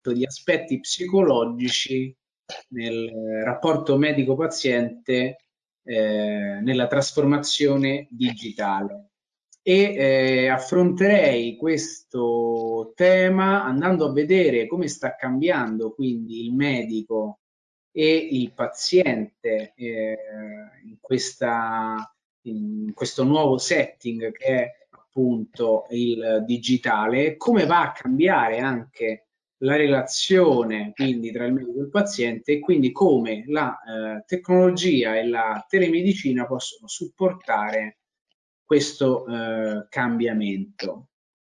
di aspetti psicologici nel rapporto medico-paziente nella trasformazione digitale. Affronterei questo tema andando a vedere come sta cambiando quindi il medico e il paziente in questo nuovo setting che è appunto il digitale, come va a cambiare anche la relazione quindi tra il medico e il paziente e quindi come la tecnologia e la telemedicina possono supportare questo cambiamento.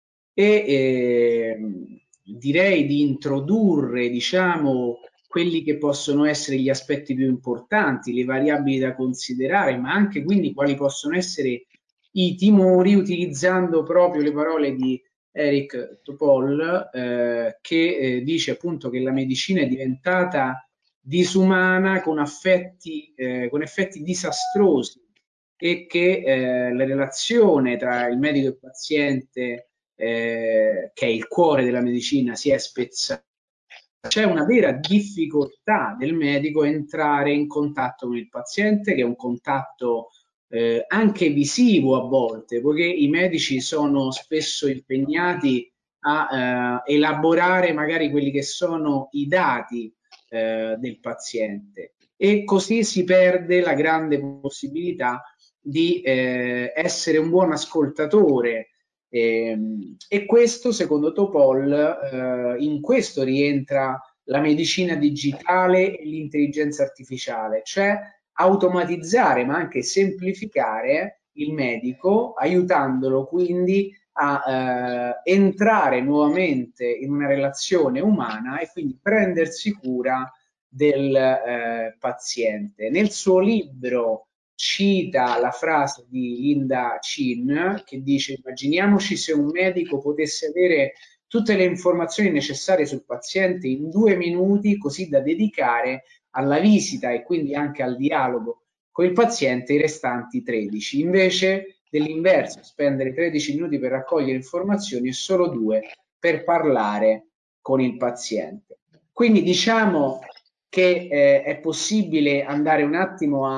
Direi di introdurre, diciamo, quelli che possono essere gli aspetti più importanti, le variabili da considerare, ma anche quindi quali possono essere i timori, utilizzando proprio le parole di Eric Topol, che dice appunto che la medicina è diventata disumana con effetti disastrosi e che la relazione tra il medico e il paziente, che è il cuore della medicina, si è spezzata. C'è una vera difficoltà del medico a entrare in contatto con il paziente, che è un contatto anche visivo a volte, poiché i medici sono spesso impegnati a elaborare magari quelli che sono i dati del paziente e così si perde la grande possibilità di essere un buon ascoltatore. E questo, secondo Topol, in questo rientra la medicina digitale e l'intelligenza artificiale, cioè automatizzare ma anche semplificare il medico, aiutandolo quindi a entrare nuovamente in una relazione umana e quindi prendersi cura del paziente. Nel suo libro cita la frase di Linda Chin che dice: immaginiamoci se un medico potesse avere tutte le informazioni necessarie sul paziente in 2 minuti, così da dedicare alla visita e quindi anche al dialogo con il paziente i restanti 13. Invece dell'inverso, spendere 13 minuti per raccogliere informazioni e solo 2 per parlare con il paziente. Quindi diciamo che è possibile andare un attimo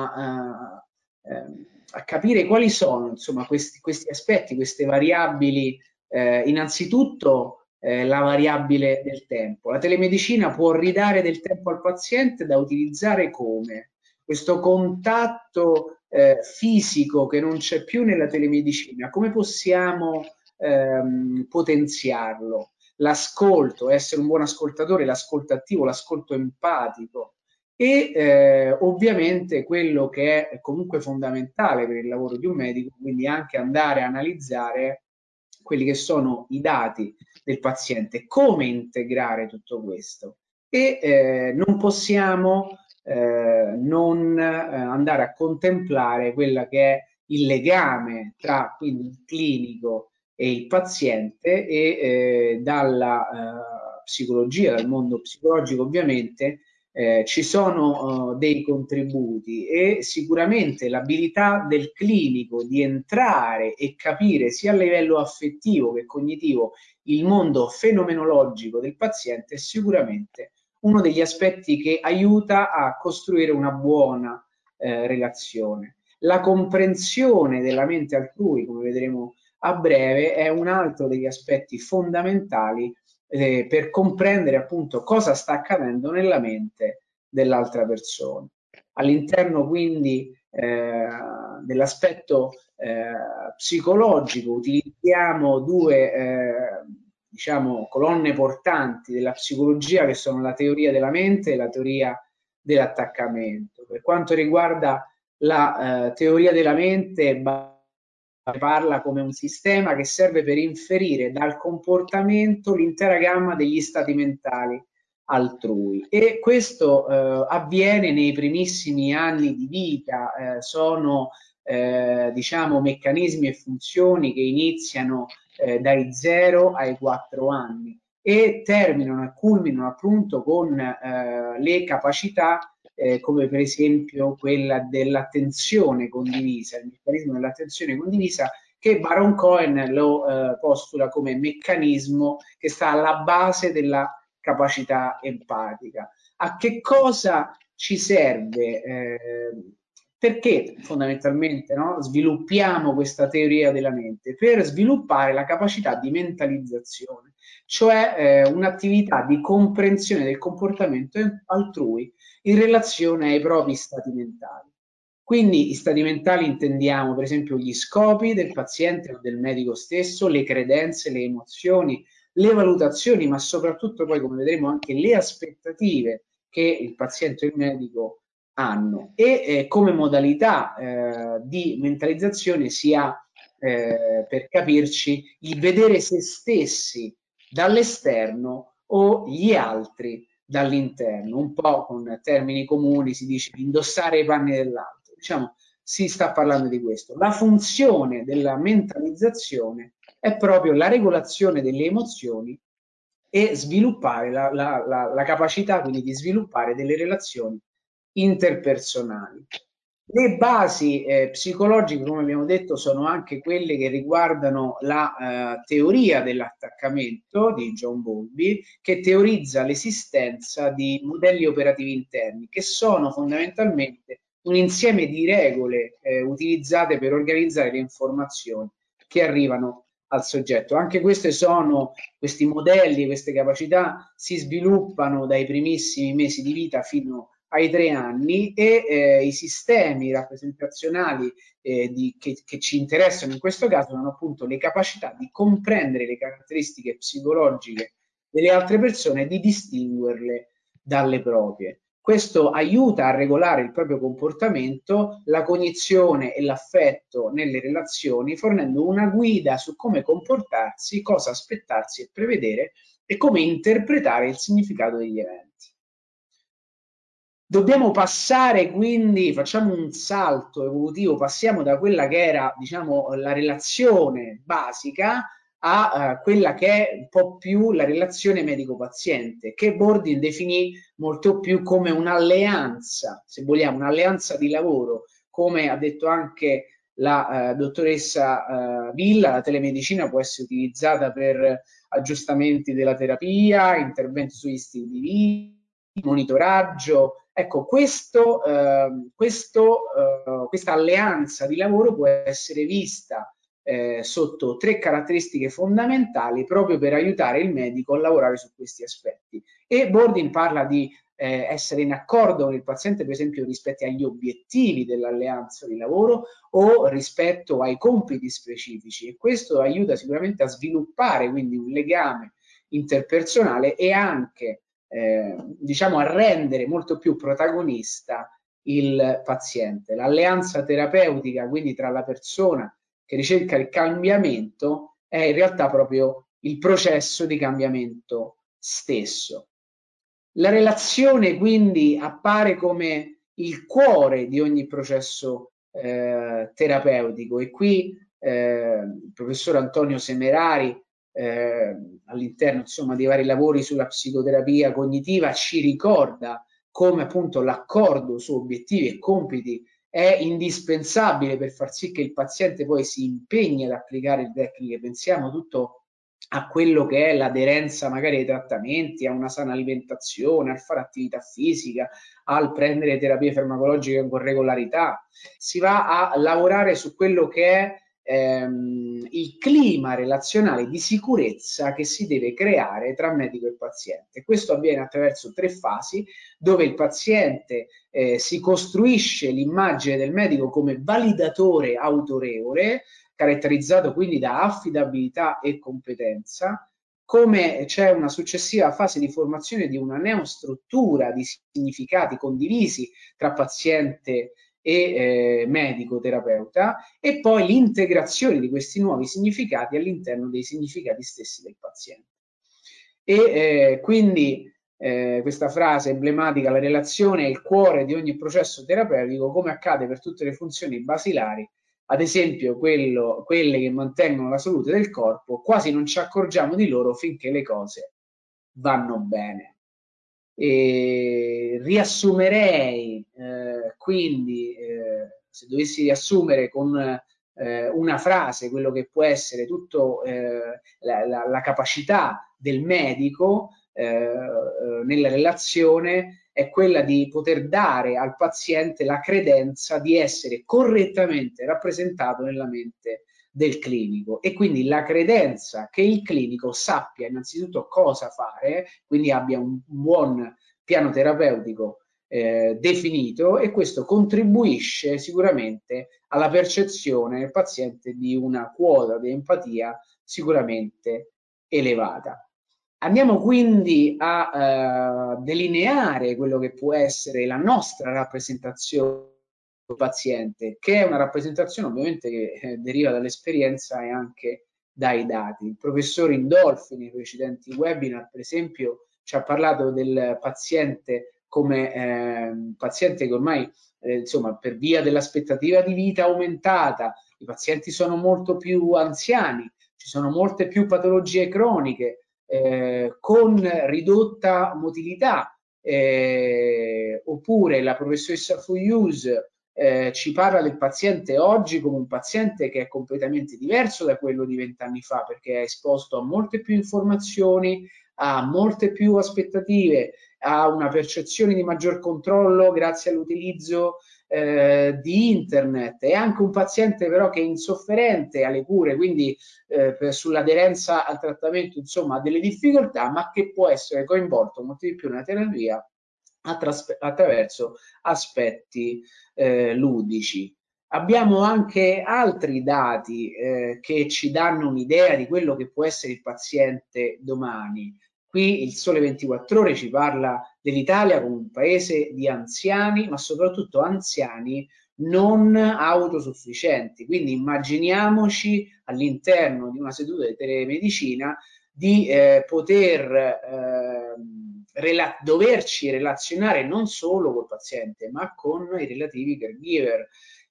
a capire quali sono insomma questi aspetti, queste variabili. Innanzitutto la variabile del tempo. La telemedicina può ridare del tempo al paziente da utilizzare come questo contatto fisico che non c'è più nella telemedicina, come possiamo potenziarlo? L'ascolto, essere un buon ascoltatore, l'ascolto attivo, l'ascolto empatico e ovviamente quello che è comunque fondamentale per il lavoro di un medico, quindi anche andare a analizzare quelli che sono i dati del paziente, come integrare tutto questo. E non possiamo non andare a contemplare quella che è il legame tra quindi il clinico e il paziente e dalla psicologia, dal mondo psicologico ovviamente, ci sono dei contributi e sicuramente l'abilità del clinico di entrare e capire sia a livello affettivo che cognitivo il mondo fenomenologico del paziente è sicuramente uno degli aspetti che aiuta a costruire una buona relazione. La comprensione della mente altrui, come vedremo a breve, è un altro degli aspetti fondamentali per comprendere appunto cosa sta accadendo nella mente dell'altra persona. All'interno quindi dell'aspetto psicologico utilizziamo due diciamo colonne portanti della psicologia che sono la teoria della mente e la teoria dell'attaccamento. Per quanto riguarda la teoria della mente, parla come un sistema che serve per inferire dal comportamento l'intera gamma degli stati mentali altrui e questo avviene nei primissimi anni di vita, sono diciamo meccanismi e funzioni che iniziano dai 0 ai 4 anni e terminano e culminano appunto con le capacità come per esempio quella dell'attenzione condivisa, il meccanismo dell'attenzione condivisa che Baron Cohen lo postula come meccanismo che sta alla base della capacità empatica. A che cosa ci serve? Perché fondamentalmente, no, sviluppiamo questa teoria della mente? Per sviluppare la capacità di mentalizzazione, cioè un'attività di comprensione del comportamento altrui in relazione ai propri stati mentali. Quindi, stati mentali intendiamo per esempio gli scopi del paziente o del medico stesso, le credenze, le emozioni, le valutazioni, ma soprattutto poi, come vedremo, anche le aspettative che il paziente e il medico hanno. E come modalità di mentalizzazione si ha, per capirci, il vedere se stessi dall'esterno o gli altri dall'interno. Un po' con termini comuni si dice indossare i panni dell'altro. Diciamo, si sta parlando di questo. La funzione della mentalizzazione è proprio la regolazione delle emozioni e sviluppare la capacità quindi di sviluppare delle relazioni interpersonali. Le basi psicologiche, come abbiamo detto, sono anche quelle che riguardano la teoria dell'attaccamento di John Bowlby, che teorizza l'esistenza di modelli operativi interni, che sono fondamentalmente un insieme di regole utilizzate per organizzare le informazioni che arrivano al soggetto. Anche questi modelli, queste capacità si sviluppano dai primissimi mesi di vita fino ai 3 anni e i sistemi rappresentazionali che ci interessano in questo caso sono appunto le capacità di comprendere le caratteristiche psicologiche delle altre persone e di distinguerle dalle proprie. Questo aiuta a regolare il proprio comportamento, la cognizione e l'affetto nelle relazioni, fornendo una guida su come comportarsi, cosa aspettarsi e prevedere e come interpretare il significato degli eventi. Dobbiamo passare quindi, facciamo un salto evolutivo, passiamo da quella che era, diciamo, la relazione basica a quella che è un po' più la relazione medico-paziente, che Bordin definì molto più come un'alleanza, se vogliamo, un'alleanza di lavoro, come ha detto anche la dottoressa Villa, la telemedicina può essere utilizzata per aggiustamenti della terapia, interventi sugli stili di vita, monitoraggio. Ecco, questa alleanza di lavoro può essere vista sotto 3 caratteristiche fondamentali proprio per aiutare il medico a lavorare su questi aspetti. E Bordin parla di essere in accordo con il paziente, per esempio, rispetto agli obiettivi dell'alleanza di lavoro o rispetto ai compiti specifici, e questo aiuta sicuramente a sviluppare quindi un legame interpersonale e anche diciamo a rendere molto più protagonista il paziente. L'alleanza terapeutica quindi tra la persona che ricerca il cambiamento è in realtà proprio il processo di cambiamento stesso. La relazione quindi appare come il cuore di ogni processo terapeutico e qui il professor Antonio Semerari all'interno insomma dei vari lavori sulla psicoterapia cognitiva ci ricorda come appunto l'accordo su obiettivi e compiti è indispensabile per far sì che il paziente poi si impegni ad applicare le tecniche. Pensiamo tutto a quello che è l'aderenza magari ai trattamenti, a una sana alimentazione, al fare attività fisica, al prendere terapie farmacologiche con regolarità. Si va a lavorare su quello che è il clima relazionale di sicurezza che si deve creare tra medico e paziente. Questo avviene attraverso 3 fasi, dove il paziente si costruisce l'immagine del medico come validatore autorevole, caratterizzato quindi da affidabilità e competenza, come c'è una successiva fase di formazione di una neostruttura di significati condivisi tra paziente e medico terapeuta, e poi l'integrazione di questi nuovi significati all'interno dei significati stessi del paziente. E quindi questa frase emblematica, la relazione è il cuore di ogni processo terapeutico, come accade per tutte le funzioni basilari, ad esempio quelle che mantengono la salute del corpo, quasi non ci accorgiamo di loro finché le cose vanno bene. E riassumerei quindi, se dovessi riassumere con una frase quello che può essere tutto la capacità del medico, nella relazione è quella di poter dare al paziente la credenza di essere correttamente rappresentato nella mente del clinico, e quindi la credenza che il clinico sappia innanzitutto cosa fare, quindi abbia un buon piano terapeutico definito, e questo contribuisce sicuramente alla percezione del paziente di una quota di empatia sicuramente elevata. Andiamo quindi a delineare quello che può essere la nostra rappresentazione del paziente, che è una rappresentazione ovviamente che deriva dall'esperienza e anche dai dati. Il professor Indolfi nei precedenti webinar, per esempio, ci ha parlato del paziente come un paziente che ormai, insomma, per via dell'aspettativa di vita aumentata, i pazienti sono molto più anziani, ci sono molte più patologie croniche, con ridotta motilità, oppure la professoressa Fuyus ci parla del paziente oggi come un paziente che è completamente diverso da quello di 20 anni fa, perché è esposto a molte più informazioni, a molte più aspettative, a una percezione di maggior controllo grazie all'utilizzo di internet. È anche un paziente però che è insofferente alle cure, quindi sull'aderenza al trattamento, insomma, ha delle difficoltà, ma che può essere coinvolto molto di più nella terapia attraverso aspetti ludici. Abbiamo anche altri dati che ci danno un'idea di quello che può essere il paziente domani. Qui il Sole 24 Ore ci parla dell'Italia come un paese di anziani, ma soprattutto anziani non autosufficienti. Quindi immaginiamoci all'interno di una seduta di telemedicina di poter doverci relazionare non solo col paziente, ma con i relativi caregiver.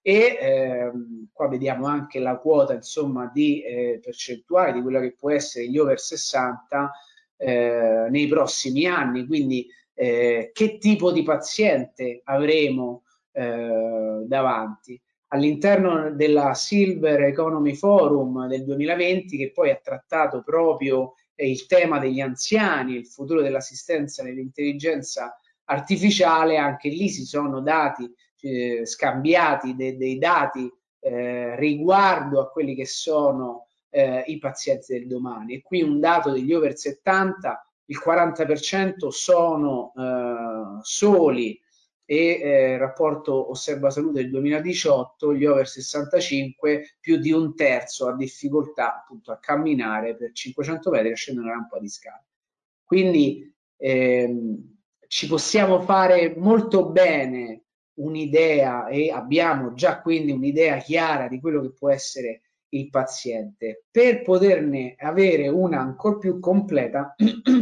E qua vediamo anche la quota, insomma, di percentuale di quello che può essere gli over 60 nei prossimi anni. Quindi che tipo di paziente avremo davanti? All'interno della Silver Economy Forum del 2020, che poi ha trattato proprio il tema degli anziani, il futuro dell'assistenza nell'intelligenza artificiale, anche lì si sono dati scambiati dei dati riguardo a quelli che sono i pazienti del domani. E qui un dato degli over 70, il 40% sono soli, e rapporto Osserva Salute del 2018, gli over 65 più di un terzo ha difficoltà appunto a camminare per 500 metri e a scendere una rampa di scale. Quindi ci possiamo fare molto bene un'idea, e abbiamo già quindi un'idea chiara di quello che può essere il paziente. Per poterne avere una ancora più completa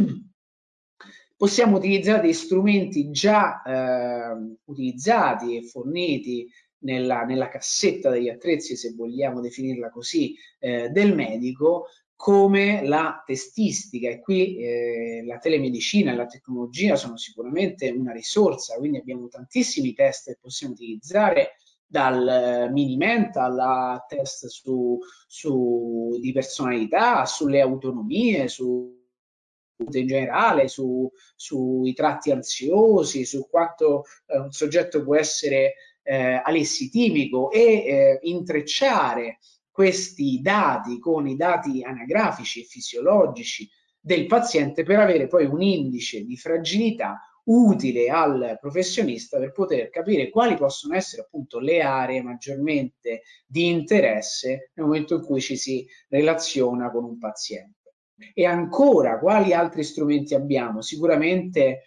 possiamo utilizzare dei strumenti già utilizzati e forniti nella cassetta degli attrezzi, se vogliamo definirla così, del medico, come la testistica. E qui la telemedicina e la tecnologia sono sicuramente una risorsa, quindi abbiamo tantissimi test che possiamo utilizzare, dal mini mental a test di personalità, sulle autonomie, in generale, sui tratti ansiosi, su quanto un soggetto può essere alessitimico, e intrecciare questi dati con i dati anagrafici e fisiologici del paziente per avere poi un indice di fragilità utile al professionista per poter capire quali possono essere appunto le aree maggiormente di interesse nel momento in cui ci si relaziona con un paziente. E ancora, quali altri strumenti abbiamo? Sicuramente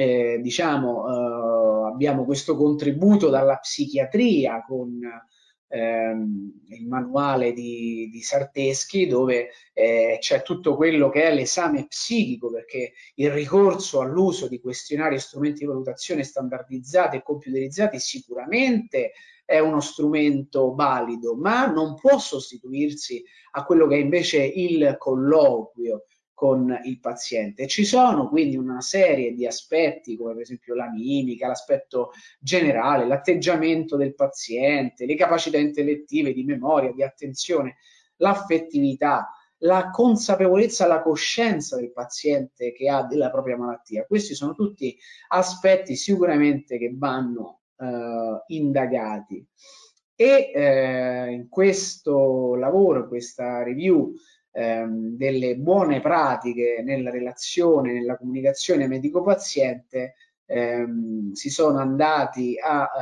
abbiamo questo contributo dalla psichiatria con il manuale di Sarteschi, dove c'è tutto quello che è l'esame psichico, perché il ricorso all'uso di questionari e strumenti di valutazione standardizzati e computerizzati sicuramente è uno strumento valido, ma non può sostituirsi a quello che è invece il colloquio con il paziente. Ci sono quindi una serie di aspetti, come per esempio la mimica, l'aspetto generale, l'atteggiamento del paziente, le capacità intellettive, di memoria, di attenzione, l'affettività, la consapevolezza, la coscienza del paziente che ha della propria malattia. Questi sono tutti aspetti sicuramente che vanno indagati. E in questo lavoro, questa review delle buone pratiche nella relazione, nella comunicazione medico-paziente, si sono andati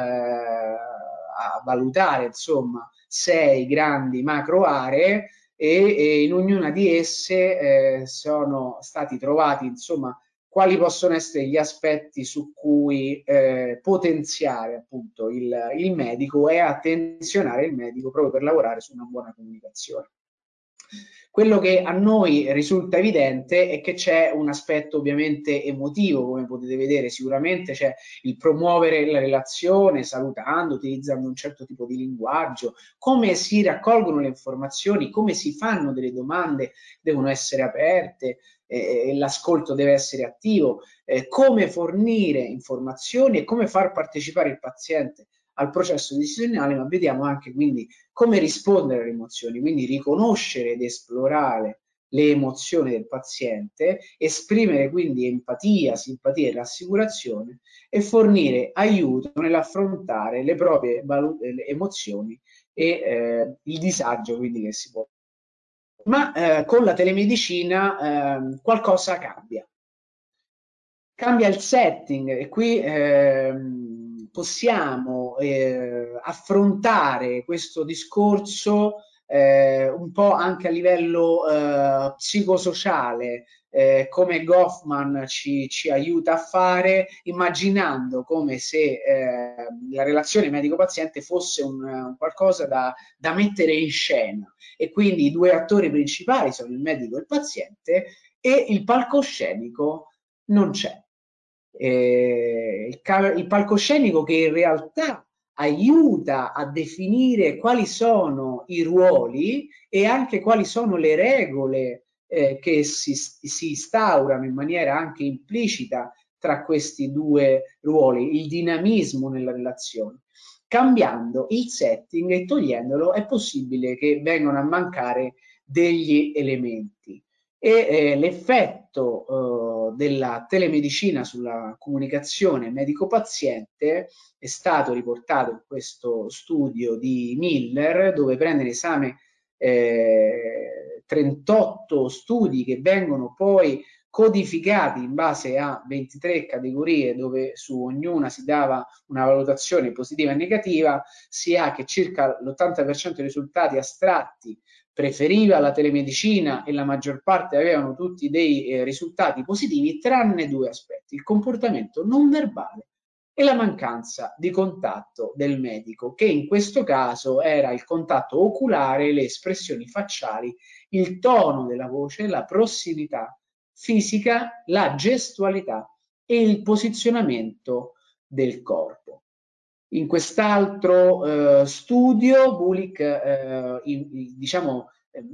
a valutare insomma 6 grandi macro aree e in ognuna di esse sono stati trovati insomma quali possono essere gli aspetti su cui potenziare appunto il medico e attenzionare il medico proprio per lavorare su una buona comunicazione. Quello che a noi risulta evidente è che c'è un aspetto ovviamente emotivo, come potete vedere, sicuramente c'è il promuovere la relazione, salutando, utilizzando un certo tipo di linguaggio, come si raccolgono le informazioni, come si fanno delle domande, devono essere aperte, l'ascolto deve essere attivo, come fornire informazioni e come far partecipare il paziente al processo decisionale, ma vediamo anche quindi come rispondere alle emozioni, quindi riconoscere ed esplorare le emozioni del paziente, esprimere quindi empatia, simpatia e rassicurazione e fornire aiuto nell'affrontare le proprie emozioni e il disagio quindi che si può. Ma con la telemedicina qualcosa cambia. Cambia il setting e qui possiamo affrontare questo discorso un po' anche a livello psicosociale, come Goffman ci aiuta a fare, immaginando come se la relazione medico-paziente fosse un qualcosa da mettere in scena e quindi i due attori principali sono il medico e il paziente e il palcoscenico non c'è. Il palcoscenico che in realtà aiuta a definire quali sono i ruoli e anche quali sono le regole che si instaurano in maniera anche implicita tra questi due ruoli, il dinamismo nella relazione. Cambiando il setting e togliendolo è possibile che vengano a mancare degli elementi e l'effetto della telemedicina sulla comunicazione medico-paziente è stato riportato in questo studio di Miller, dove prende in esame 38 studi che vengono poi codificati in base a 23 categorie dove su ognuna si dava una valutazione positiva e negativa, si ha che circa l'80% dei risultati astratti preferiva la telemedicina e la maggior parte avevano tutti dei risultati positivi, tranne due aspetti: il comportamento non verbale e la mancanza di contatto del medico, che in questo caso era il contatto oculare, le espressioni facciali, il tono della voce, la prossimità fisica, la gestualità e il posizionamento del corpo. In quest'altro studio Bulik diciamo,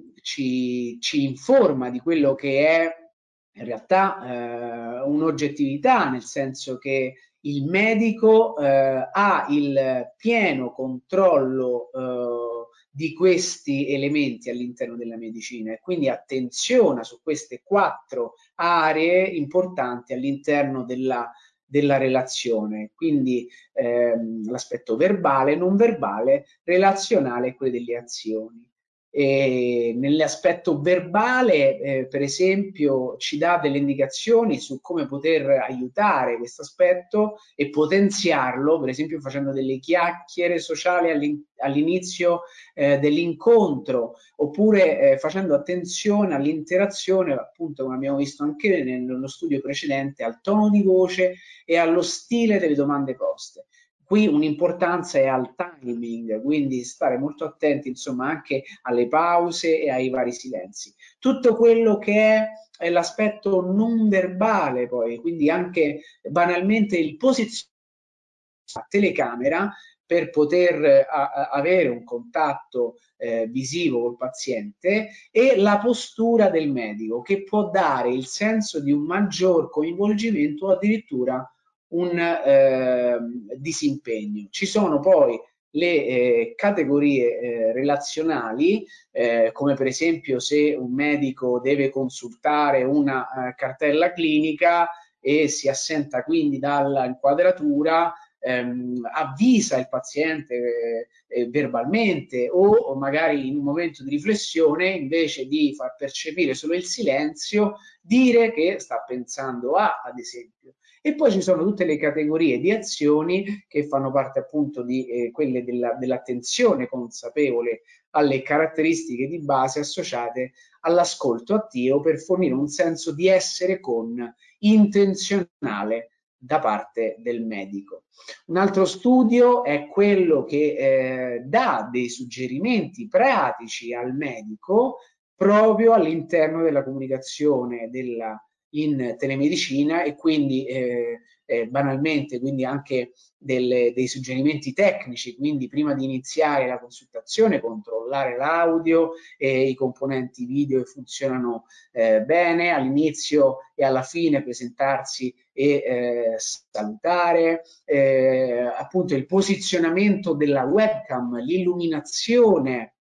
ci informa di quello che è in realtà un'oggettività, nel senso che il medico ha il pieno controllo di questi elementi all'interno della medicina e quindi attenziona su queste 4 aree importanti all'interno della relazione, quindi l'aspetto verbale, non verbale, relazionale e quelli delle azioni. E nell'aspetto verbale, per esempio, ci dà delle indicazioni su come poter aiutare questo aspetto e potenziarlo, per esempio facendo delle chiacchiere sociali all'inizio dell'incontro, oppure facendo attenzione all'interazione, appunto come abbiamo visto anche nello studio precedente, al tono di voce e allo stile delle domande poste. Qui un'importanza è al timing, quindi stare molto attenti insomma anche alle pause e ai vari silenzi. Tutto quello che è l'aspetto non verbale poi, quindi anche banalmente il posizionamento a telecamera per poter avere un contatto visivo col paziente e la postura del medico che può dare il senso di un maggior coinvolgimento o addirittura un disimpegno. Ci sono poi le categorie relazionali, come per esempio se un medico deve consultare una cartella clinica e si assenta quindi dalla inquadratura, avvisa il paziente verbalmente o magari in un momento di riflessione, invece di far percepire solo il silenzio, dire che sta pensando a, ad esempio. E poi ci sono tutte le categorie di azioni che fanno parte appunto di quelle dell'attenzione consapevole alle caratteristiche di base associate all'ascolto attivo per fornire un senso di essere con intenzionale da parte del medico. Un altro studio è quello che dà dei suggerimenti pratici al medico proprio all'interno della comunicazione in telemedicina e quindi banalmente quindi anche dei suggerimenti tecnici, quindi prima di iniziare la consultazione controllare l'audio e i componenti video che funzionano bene, all'inizio e alla fine presentarsi e salutare, appunto il posizionamento della webcam, l'illuminazione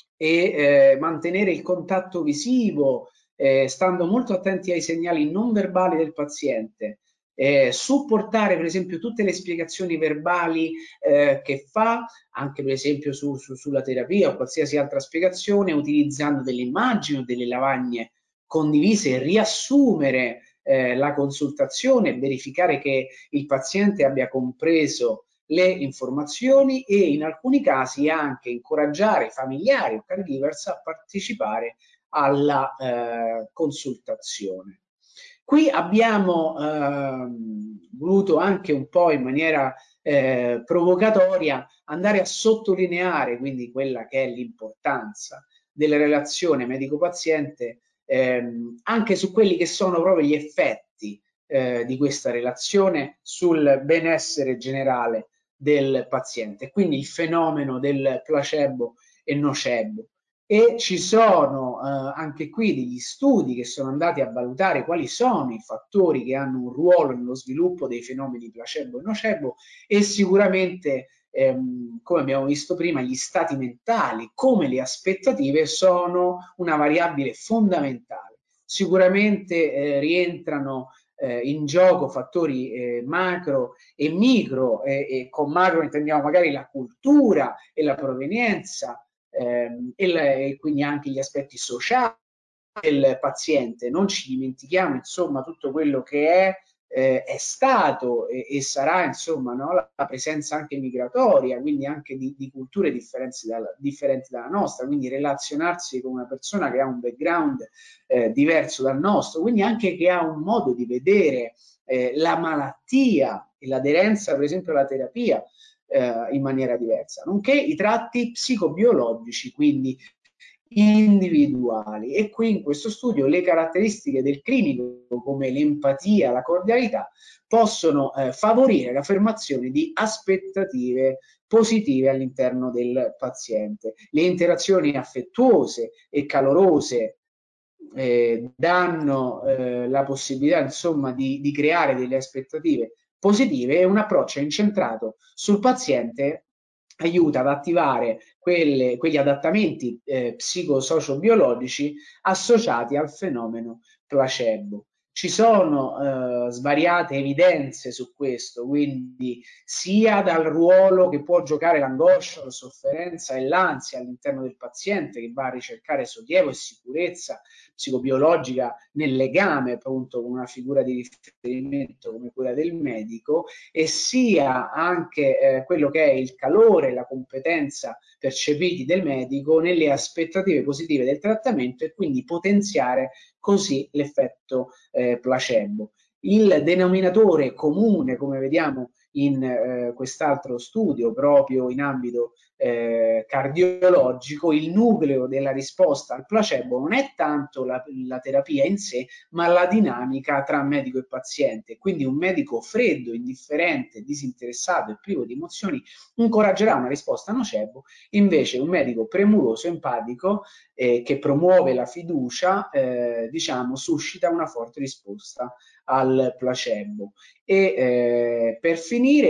e mantenere il contatto visivo, stando molto attenti ai segnali non verbali del paziente, supportare per esempio tutte le spiegazioni verbali che fa, anche per esempio sulla terapia o qualsiasi altra spiegazione, utilizzando delle immagini o delle lavagne condivise, riassumere la consultazione, verificare che il paziente abbia compreso le informazioni e in alcuni casi anche incoraggiare i familiari o caregivers a partecipare alla consultazione. Qui abbiamo voluto anche un po' in maniera provocatoria andare a sottolineare quindi quella che è l'importanza della relazione medico-paziente anche su quelli che sono proprio gli effetti di questa relazione sul benessere generale del paziente, quindi il fenomeno del placebo e nocebo. E ci sono anche qui degli studi che sono andati a valutare quali sono i fattori che hanno un ruolo nello sviluppo dei fenomeni placebo e nocebo e sicuramente come abbiamo visto prima gli stati mentali come le aspettative sono una variabile fondamentale. Sicuramente rientrano in gioco fattori macro e micro e con macro intendiamo magari la cultura e la provenienza e quindi anche gli aspetti sociali del paziente. Non ci dimentichiamo insomma tutto quello che è stato e sarà insomma no, la presenza anche migratoria, quindi anche di culture differenti dalla nostra, quindi relazionarsi con una persona che ha un background diverso dal nostro, quindi anche che ha un modo di vedere la malattia e l'aderenza per esempio alla terapia in maniera diversa, nonché i tratti psicobiologici, quindi individuali. E qui in questo studio le caratteristiche del clinico, come l'empatia, la cordialità, possono favorire l'affermazione di aspettative positive all'interno del paziente. Le interazioni affettuose e calorose danno la possibilità insomma di creare delle aspettative positive e un approccio incentrato sul paziente aiuta ad attivare quegli adattamenti psicosociobiologici associati al fenomeno placebo. Ci sono svariate evidenze su questo, quindi sia dal ruolo che può giocare l'angoscia, la sofferenza e l'ansia all'interno del paziente che va a ricercare sollievo e sicurezza psicobiologica nel legame appunto con una figura di riferimento come quella del medico e sia anche quello che è il calore e la competenza percepiti del medico nelle aspettative positive del trattamento e quindi potenziare così l'effetto placebo. Il denominatore comune, come vediamo in quest'altro studio proprio in ambito cardiologico, il nucleo della risposta al placebo non è tanto la terapia in sé, ma la dinamica tra medico e paziente. Quindi un medico freddo, indifferente, disinteressato e privo di emozioni incoraggerà una risposta nocebo, invece un medico premuroso, empatico, che promuove la fiducia, diciamo, suscita una forte risposta al placebo. E per finire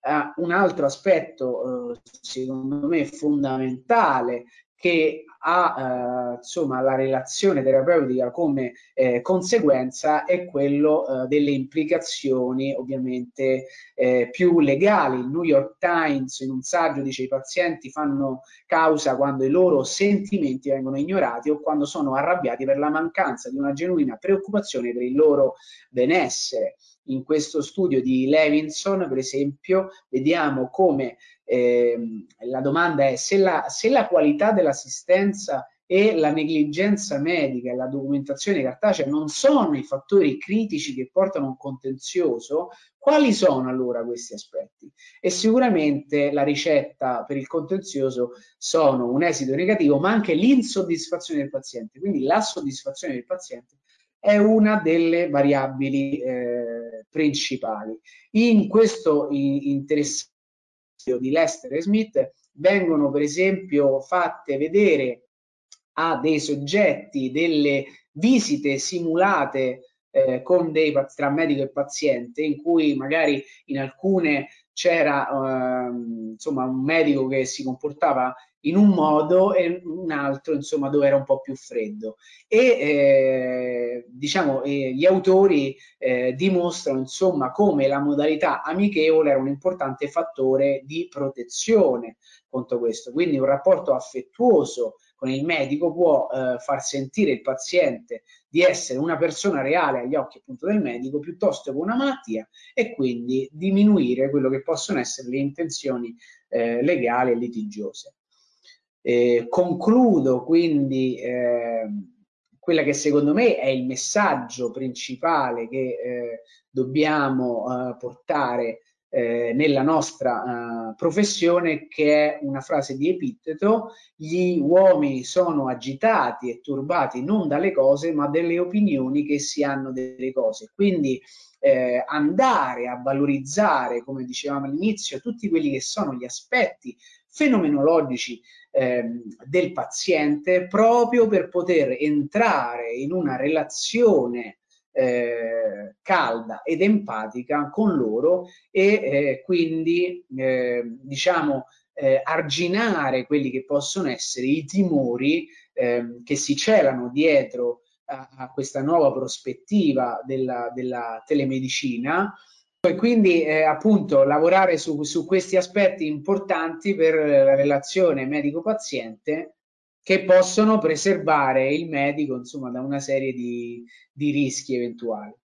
un altro aspetto secondo me fondamentale che ha insomma la relazione terapeutica come conseguenza è quello delle implicazioni ovviamente più legali. Il New York Times in un saggio dice: i pazienti fanno causa quando i loro sentimenti vengono ignorati o quando sono arrabbiati per la mancanza di una genuina preoccupazione per il loro benessere. In questo studio di Levinson, per esempio, vediamo come la domanda è se la qualità dell'assistenza e la negligenza medica e la documentazione cartacea non sono i fattori critici che portano a un contenzioso, quali sono allora questi aspetti? E sicuramente la ricetta per il contenzioso sono un esito negativo, ma anche l'insoddisfazione del paziente. Quindi la soddisfazione del paziente è una delle variabili principali. In questo interessante di Lester e Smith vengono per esempio fatte vedere a dei soggetti delle visite simulate tra medico e paziente, in cui magari in alcune c'era insomma un medico che si comportava in un modo e un altro insomma dove era un po' più freddo e diciamo gli autori dimostrano insomma come la modalità amichevole era un importante fattore di protezione contro questo, quindi un rapporto affettuoso con il medico può far sentire il paziente di essere una persona reale agli occhi appunto del medico piuttosto che una malattia e quindi diminuire quello che possono essere le intenzioni legali e litigiose. Concludo quindi quella che secondo me è il messaggio principale che dobbiamo portare nella nostra professione, che è una frase di Epitteto: gli uomini sono agitati e turbati non dalle cose ma dalle opinioni che si hanno delle cose. Quindi andare a valorizzare, come dicevamo all'inizio, tutti quelli che sono gli aspetti fenomenologici del paziente, proprio per poter entrare in una relazione calda ed empatica con loro e quindi diciamo arginare quelli che possono essere i timori che si celano dietro a questa nuova prospettiva della telemedicina e quindi appunto lavorare su questi aspetti importanti per la relazione medico-paziente che possono preservare il medico insomma da una serie di rischi eventuali.